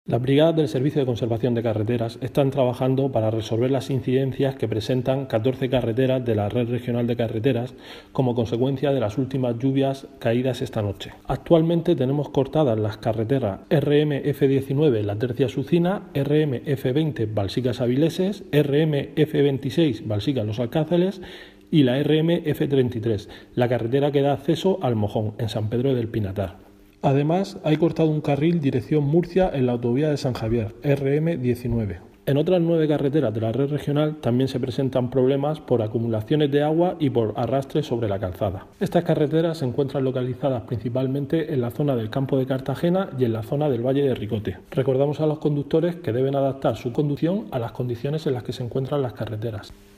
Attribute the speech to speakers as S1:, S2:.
S1: Las brigadas del Servicio de Conservación de Carreteras están trabajando para resolver las incidencias que presentan 14 carreteras de la Red Regional de Carreteras como consecuencia de las últimas lluvias caídas esta noche. Actualmente tenemos cortadas las carreteras RM-F19 La Tercia-Sucina, RM-F20 Balsica-Sabileses, RM-F26 Balsica-Los Alcázares y la RM-F33, la carretera que da acceso al Mojón, en San Pedro del Pinatar. Además, hay cortado un carril dirección Murcia en la autovía de San Javier, RM19. En otras 9 carreteras de la red regional también se presentan problemas por acumulaciones de agua y por arrastre sobre la calzada. Estas carreteras se encuentran localizadas principalmente en la zona del campo de Cartagena y en la zona del Valle de Ricote. Recordamos a los conductores que deben adaptar su conducción a las condiciones en las que se encuentran las carreteras.